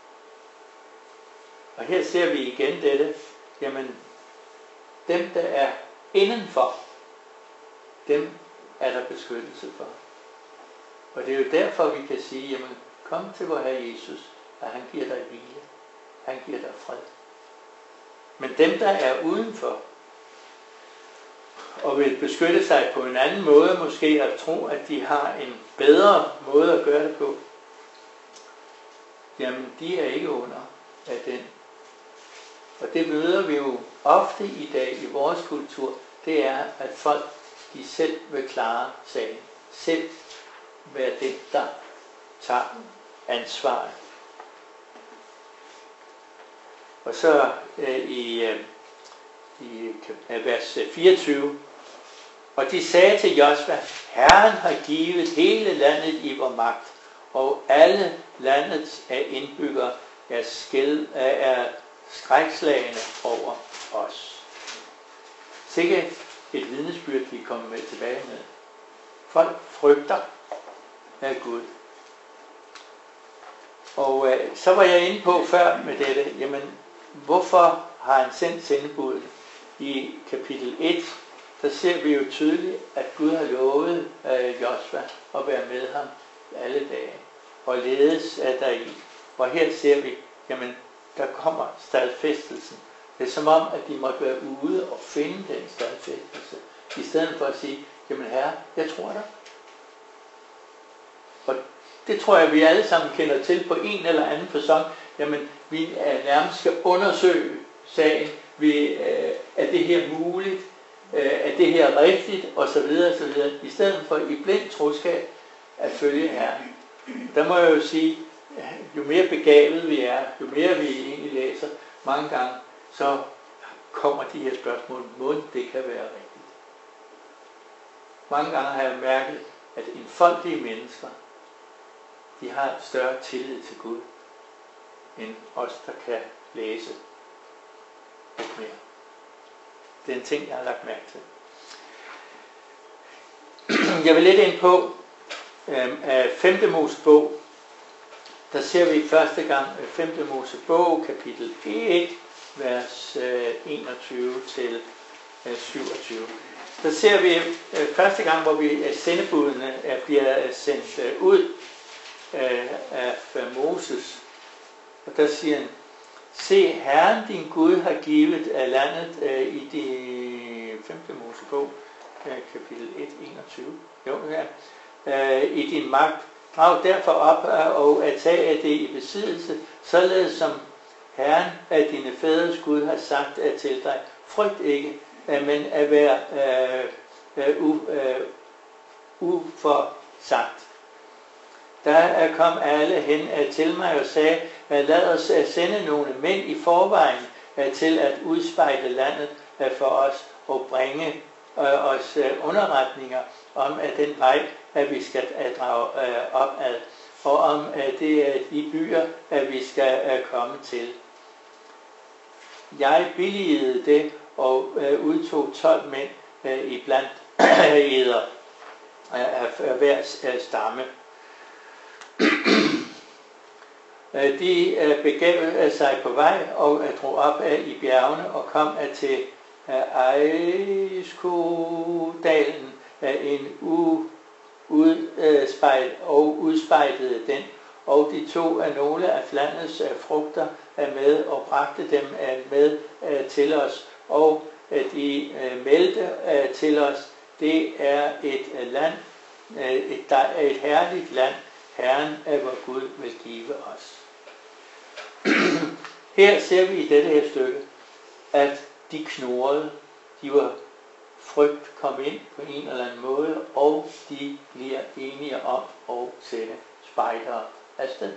Og her ser vi igen dette, jamen dem der er indenfor, dem er der beskyttelse for. Og det er jo derfor vi kan sige, jamen kom til vor Herre Jesus, at han giver dig hvile, han giver dig fred. Men dem, der er udenfor, og vil beskytte sig på en anden måde, måske at tro, at de har en bedre måde at gøre det på, jamen de er ikke under af den Og det møder vi jo ofte i dag i vores kultur, det er, at folk de selv vil klare sagen. Selv være den, der tager ansvaret. Og så øh, i, øh, i øh, vers fireogtyve. Og de sagde til Josva, Herren har givet hele landet i vor magt, og alle landets indbyggere er, skæld, er skrækslagende over os. Sikke et vidnesbyrd, vi kommer med tilbage med. Folk frygter af Gud. Og øh, så var jeg inde på før med dette, jamen hvorfor har han sendt sendebuden? I kapitel et, der ser vi jo tydeligt, at Gud har lovet øh, Josva at være med ham alle dage og ledes af deri. Og her ser vi, jamen der kommer stadfæstelsen. Det er som om, at de måtte være ude og finde den stadfæstelse, i stedet for at sige, jamen herre, jeg tror dig. Og det tror jeg, vi alle sammen kender til på en eller anden facon. Jamen, vi nærmest skal undersøge sagen. Vi, øh, er det her muligt? Øh, er det her rigtigt? Og så videre, og så videre. I stedet for i blind troskab at følge Herren. Der må jeg jo sige, jo mere begavet vi er, jo mere vi egentlig læser, mange gange, så kommer de her spørgsmål, måden det kan være rigtigt. Mange gange har jeg mærket, at enfoldige mennesker, de har større tillid til Gud, end os, der kan læse lidt mere. Det er en ting, jeg har lagt mærke til. Jeg vil lidt ind på af femte Mosebog. Der ser vi første gang femte Mosebog, kapitel et, vers enogtyve til syvogtyve. Der ser vi første gang, hvor vi sendebudene bliver sendt ud af Moses. Og der siger han, se, Herren din Gud har givet af landet i de femte Mosebog, kapitel et, enogtyve. Jo, ja. I din magt. Drag derfor op og at tage det i besiddelse, således som Herren af dine fædres Gud har sagt til dig. Frygt ikke, men at være uh, uh, uh, uforsagt. Der kom alle hen til mig og sagde, lad os sende nogle mænd i forvejen til at udspejle landet for os og bringe os underretninger om at den vej, at vi skal drage opad, og om at det er de byer, at vi skal komme til. Jeg billigede det og udtog tolv mænd i blandt eder af hver stamme. De begav sig på vej og drog op i bjergene og kom til Ejskodalen en udspejl og udspejlede den, og de tog af nogle af landets frugter med og bragte dem med til os, og de meldte til os, det er et land, et, et herligt land, Herren af vor Gud vil give os. Her ser vi i dette her stykke, at de knurrede, de var frygt kom ind på en eller anden måde, og de bliver enige om at sætte spejdere afsted.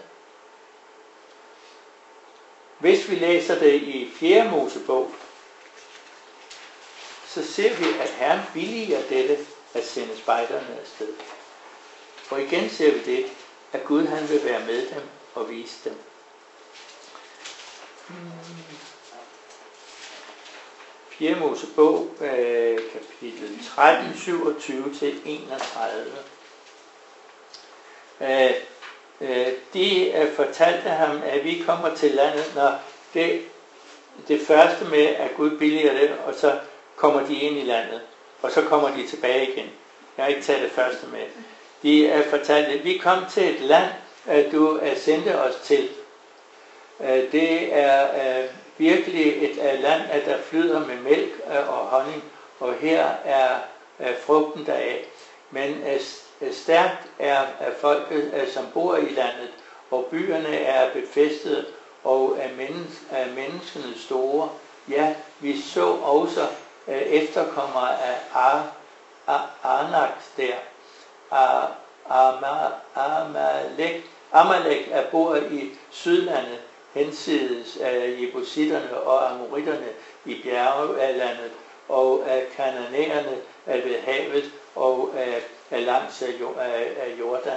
Hvis vi læser det i fjerde Mosebog, så ser vi, at Herren billiger dette at sende spejderne afsted. Og igen ser vi det, at Gud han vil være med dem og vise dem. fjerde Mosebog, kapitel tretten, syvogtyve til enogtredive. De fortalte ham, at vi kommer til landet, når det, det første med, at Gud billiger det, og så kommer de ind i landet, og så kommer de tilbage igen. Jeg har ikke taget det første med. De fortalte, at vi kom til et land, at du sendte os til. Det er virkelig et land, at der flyder med mælk og honning, og her er frugten deraf. Men stærkt er folket, som bor i landet, og byerne er befæstet, og er, menneske, er menneskene store. Ja, vi så også øh, efterkommere af Ar, Ar, Arnak der. Ar, Ar, Amalek, Amalek er bor i Sydlandet, hensides af jebusitterne og amoritterne i bjergelandet, og af kananæerne er ved havet og af, af langs af Jordan.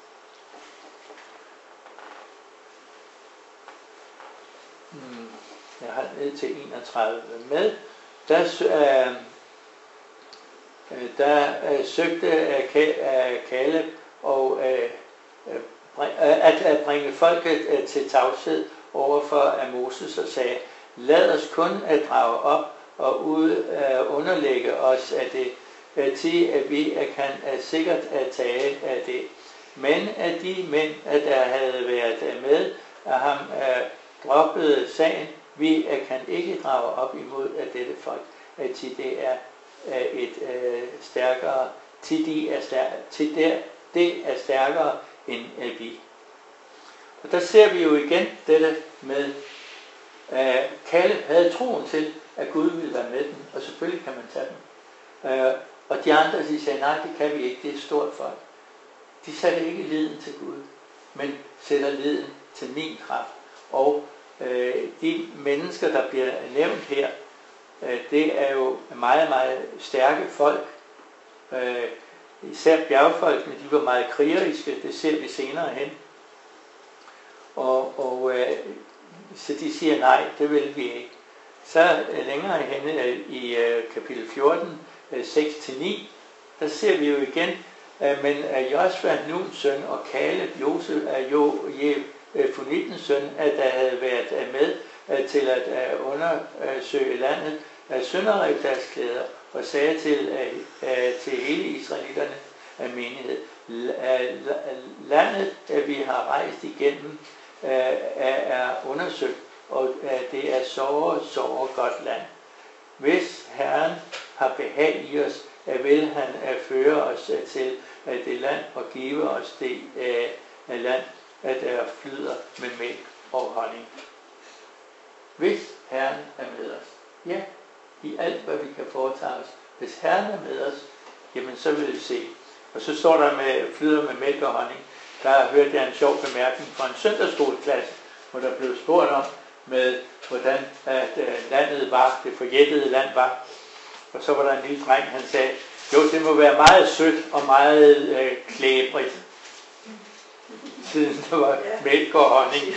Hmm. Jeg har ned til enogtredive med. Der, øh, der øh, søgte øh, Kaleb og øh, at, at bringe folket øh, til tavshed overfor af Moses og sagde, lad os kun at drage op og ud, øh, underlægge os af det, øh, til at vi øh, kan øh, sikkert at tage af det. Men af de mænd, der havde været med af ham, øh, droppede sagen, vi øh, kan ikke drage op imod af dette folk, at til det er øh, et øh, stærkere, til de er stærkere, til der, det er stærkere end øh, vi. Og der ser vi jo igen dette med, at øh, Kaleb havde troen til, at Gud ville være med dem, og selvfølgelig kan man tage dem. Øh, og de andre, de sagde, nej, det kan vi ikke, det er et stort folk. De satte ikke liden til Gud, men sætter liden til min kraft. Og øh, de mennesker, der bliver nævnt her, øh, det er jo meget, meget stærke folk. Øh, især bjergfolkene, de var meget krigeriske, det ser vi senere hen. Og, og øh, så de siger, nej, det vil vi ikke. Så øh, længere henne øh, i øh, kapitel fjorten, øh, seks til ni, der ser vi jo igen, øh, men øh, Josva, Nuns søn, og Kaleb, Josef, øh, jo, Jefunitens søn, at der havde været øh, med øh, til at øh, undersøge landet, øh, sønderrev deres klæder, og sagde til, øh, øh, til hele israelitterne af menighed, landet, øh, vi har rejst igennem, øh, er undersøgt, og øh, det er så, så godt land. Hvis Herren har behag i os, vil han uh, føre os uh, til uh, det land og give os det uh, land, at der uh, flyder med mælk og honning. Hvis Herren er med os, ja, i alt hvad vi kan foretage os, hvis Herren er med os, jamen så vil vi se. Og så står der med flyder med mælk og honning. Der hørte jeg en sjov bemærkning fra en søndagsskoleklasse, hvor der blev spurgt om, med hvordan at uh, landet var, det forjættede land var. Og så var der en lille dreng, han sagde, jo, det må være meget sødt og meget øh, klæbrigt, siden der var mælk og honning.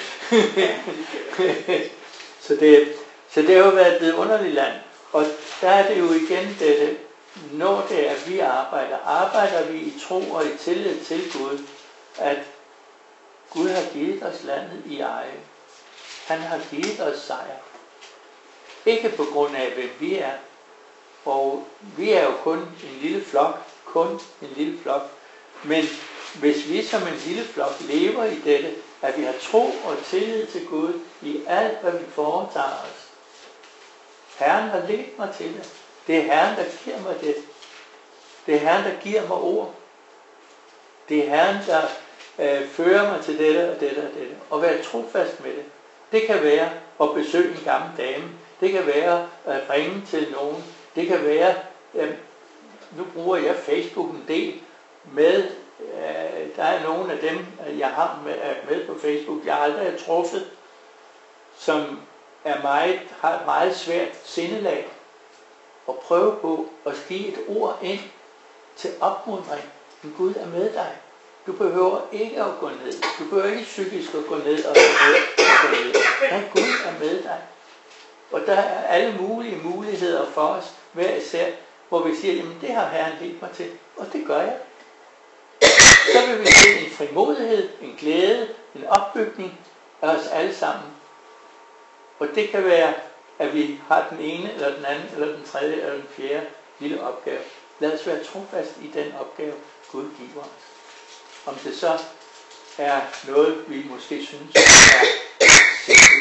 så, det, så det har jo været et underligt land. Og der er det jo igen dette, når det er, at vi arbejder, arbejder vi i tro og i tillid til Gud, at Gud har givet os landet i eje. Han har givet os sejr. Ikke på grund af, hvem vi er. Og vi er jo kun en lille flok, kun en lille flok. Men hvis vi som en lille flok lever i dette, at vi har tro og tillid til Gud i alt, hvad vi foretager os. Herren har ledt mig til det. Det er Herren, der giver mig det. Det er Herren, der giver mig ord. Det er Herren, der øh, fører mig til dette og dette og dette. Og være trofast med det. Det kan være at besøge en gammel dame. Det kan være at ringe til nogen. Det kan være, øh, nu bruger jeg Facebook en del med, øh, der er nogle af dem, jeg har med, med på Facebook, jeg aldrig har truffet, som er meget, har et meget svært sindelag, og prøve på at give et ord ind til opmuntring. Men Gud er med dig. Du behøver ikke at gå ned. Du behøver ikke psykisk at gå ned og gå ned. Og gå ned. Men Gud er med dig. Og der er alle mulige muligheder for os, hver især, hvor vi siger, jamen det har Herren ledt mig til, og det gør jeg. Så vil vi se en frimodighed, en glæde, en opbygning af os alle sammen. Og det kan være, at vi har den ene, eller den anden, eller den tredje, eller den fjerde lille opgave. Lad os være trofast i den opgave, Gud giver os. Om det så er noget, vi måske synes er simpelt.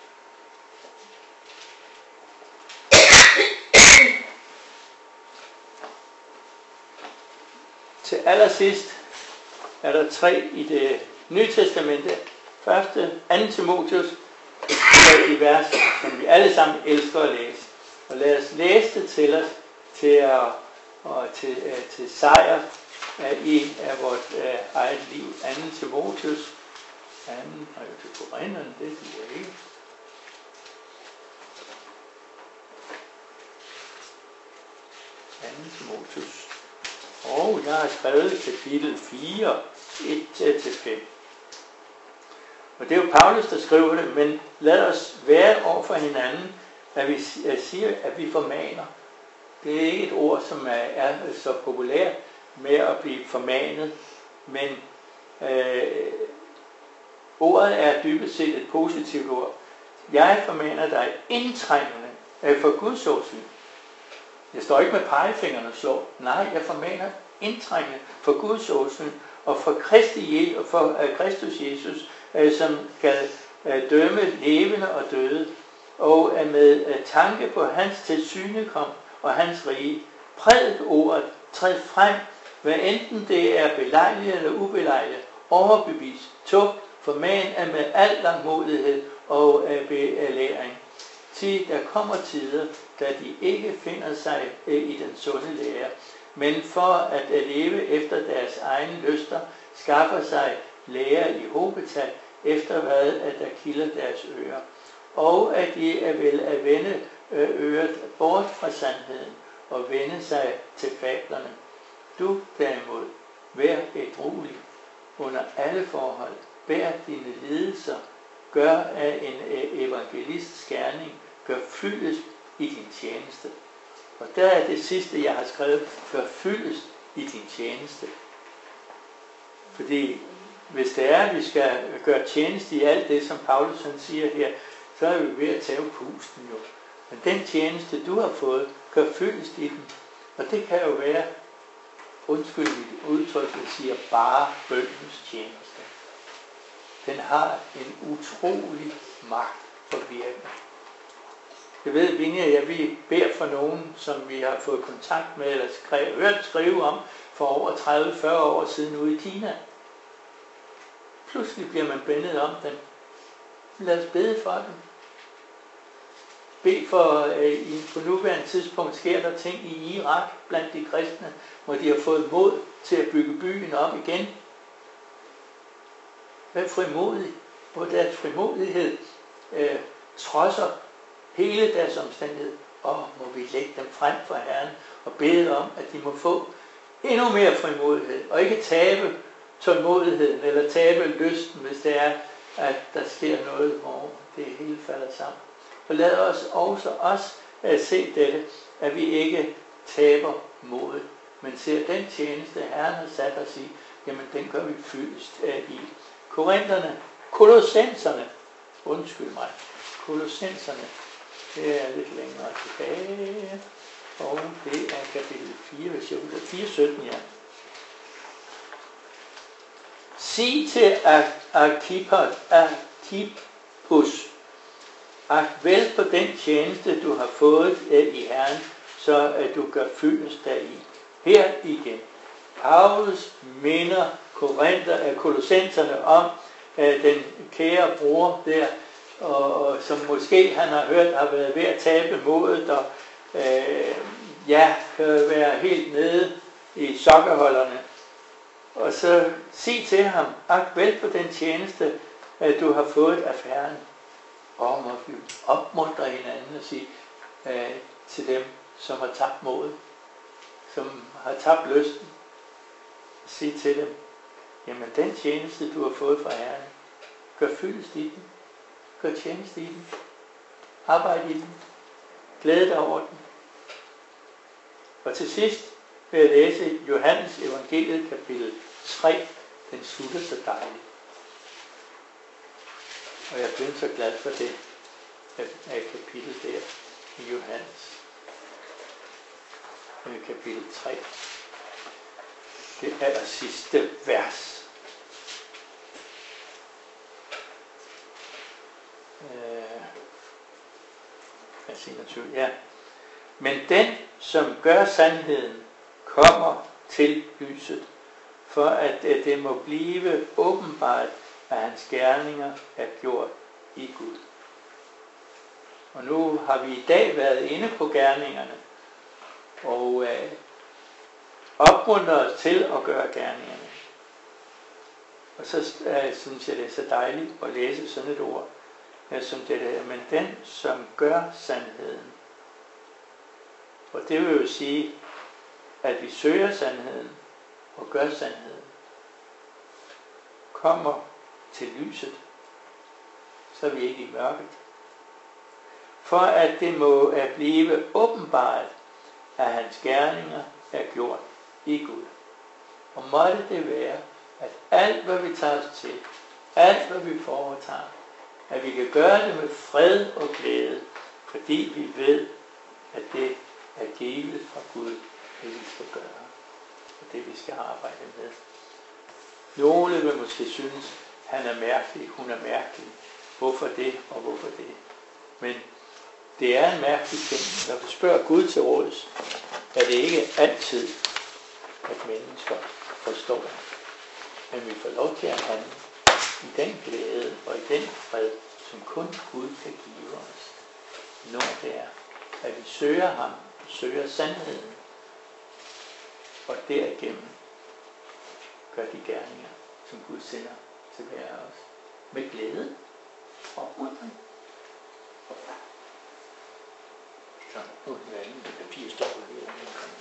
Til allersidst er der tre i det Nye Testamente. Første, anden Timotheus, af de vers, som vi alle sammen elsker at læse. Og lad os læse det til os til, at, og til, uh, til sejr uh, i af vores uh, eget liv. anden Timotheus, anden brev til Korintherne, det duer ikke. anden Timotheus. Og jeg har skrevet kapitel fire, et til fem. Og det er jo Paulus, der skriver det, men lad os være over for hinanden, at vi siger, at vi formaner. Det er ikke et ord, som er, er så populært med at blive formanet, men øh, ordet er dybest set et positivt ord. Jeg formaner dig indtrængende øh, for Guds åsyn. Jeg står ikke med pegefingeren og slår. Nej, jeg formaner indtrængende for Guds åsyn og for Kristi og for uh, Kristus Jesus, uh, som skal uh, dømme levende og døde, og uh, med uh, tanke på hans tilsynekom og hans rige. Prædik ordet, træd frem, hvad enten det er belejligt eller ubelejligt, overbevis, tug, forman er med al langmodighed og uh, belæring. Sig, der kommer tider, da de ikke finder sig uh, i den sunde lære, men for at leve efter deres egne lyster, skaffer sig lærer i hobetal, efter hvad at der kilder deres ører. Og at de er vel at vende øret bort fra sandheden og vende sig til fablerne. Du derimod, vær ædruelig under alle forhold, bær dine lidelser, gør af en evangelists gerning, gør fyldest i din tjeneste. Og der er det sidste, jeg har skrevet, gør fyldest i din tjeneste. Fordi hvis det er, at vi skal gøre tjeneste i alt det, som Paulus han siger her, så er vi ved at tage pusten jo. Men den tjeneste, du har fået, gør fyldest i den. Og det kan jo være, undskyld mit udtryk, jeg siger bare bøndens tjeneste. Den har en utrolig magt for virkning. Jeg ved, Vinge og jeg, vi beder for nogen, som vi har fået kontakt med, eller skrev, hørt skrive om, for over tredive til fyrre år siden ude i Kina. Pludselig bliver man bændet om dem. Lad os bede for dem. Bed for, øh, på nuværende tidspunkt sker der ting i Irak blandt de kristne, hvor de har fået mod til at bygge byen op igen. Vær frimodig, hvor deres frimodighed øh, trodser hele deres omstændighed, og må vi lægge dem frem for Herren og bede om, at de må få endnu mere frimodighed, og ikke tabe tålmodigheden eller tabe lysten, hvis det er, at der sker noget, hvor det hele falder sammen. Og lad os også os at se dette, at vi ikke taber modet, men ser den tjeneste, Herren har sat os i, jamen den gør vi fyldest i. Korintherne, Kolossenserne, undskyld mig, Kolossenserne, det er lidt længere tilbage, og det er kapitel fire, hvis jeg husker, fire sytten, ja. Sig til Arkippus, agt vel på den tjeneste, du har fået i Herren, så at du gør fyldest deri. Her igen. Paulus minder Korinther, Kolossenserne om at den kære bror der, og, og som måske han har hørt har været ved at tabe modet og øh, ja, kan være helt nede i sokkeholderne. Og så sig til ham, agt vel på den tjeneste, at du har fået af Herren. Og må vi opmuntre hinanden og sige øh, til dem, som har tabt modet, som har tabt lysten, sig til dem, jamen den tjeneste, du har fået fra Herren, gør fyldest i den. Gør tjeneste i den. Arbejde i den. Glæd dig over den. Og til sidst vil jeg læse Johannes evangeliet kapitel tre. Den slutter så dejligt. Og jeg bliver så glad for det af kapitel der i Johannes. Kapitel tre. Det aller sidste vers. Ja. Men den, som gør sandheden, kommer til lyset, for at det må blive åbenbart, at hans gerninger er gjort i Gud. Og nu har vi i dag været inde på gerningerne, og øh, opmuntret os til at gøre gerningerne. Og så øh, synes jeg, det er så dejligt at læse sådan et ord, øh, som det der, men den, som gør sandheden. Og det vil jo sige, at vi søger sandheden og gør sandheden. Kommer til lyset, så er vi ikke i mørket. For at det må at blive åbenbart, at hans gerninger er gjort i Gud. Og måtte det være, at alt hvad vi tager os til, alt hvad vi foretager, at vi kan gøre det med fred og glæde, fordi vi ved, at det er givet fra Gud, det vi skal gøre, og det vi skal arbejde med. Nogle vil måske synes, han er mærkelig, hun er mærkelig. Hvorfor det, og hvorfor det? Men det er en mærkelig ting. Når vi spørger Gud til råds, er det ikke altid, at mennesker forstår. Men vi får lov til at handle i den glæde og i den fred, som kun Gud kan give os. Når det er, at vi søger ham, søger sandheden, og derigennem gør de gerninger, som Gud sender til hver af os, med glæde og undring. Så nu er den anden papir stopper vi.